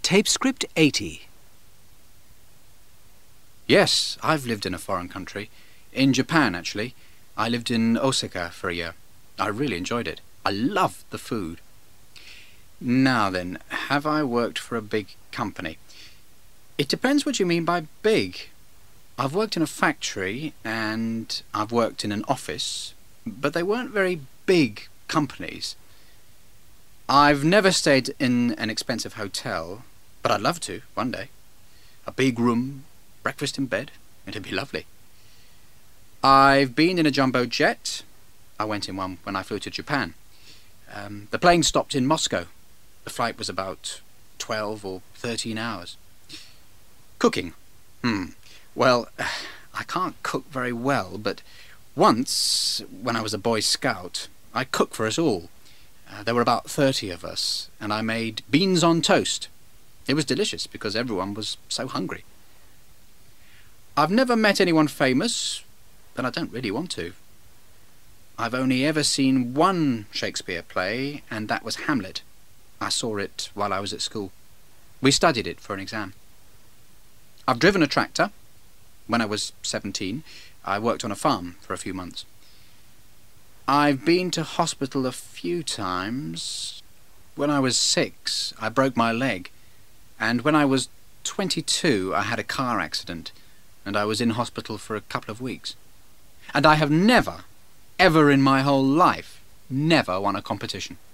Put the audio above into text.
Tape script 80. Yes, I've lived in a foreign country. In Japan, actually. I lived in Osaka for a year. I really enjoyed it. I loved the food. Now then, have I worked for a big company? It depends what you mean by big. I've worked in a factory and I've worked in an office, but they weren't very big companies. I've never stayed in an expensive hotel, but I'd love to, one day. A big room, breakfast in bed, it'd be lovely. I've been in a jumbo jet. I went in one when I flew to Japan. The plane stopped in Moscow. The flight was about 12 or 13 hours. Cooking. Well, I can't cook very well, but once, when I was a Boy Scout, I cooked for us all. There were about 30 of us, and I made beans on toast. It was delicious because everyone was so hungry. I've never met anyone famous, and I don't really want to. I've only ever seen one Shakespeare play, and that was Hamlet. I saw it while I was at school. We studied it for an exam. I've driven a tractor. When I was 17, I worked on a farm for a few months. I've been to hospital a few times. When I was 6, I broke my leg, and when I was 22, I had a car accident, and I was in hospital for a couple of weeks. And I have never, ever in my whole life, never won a competition.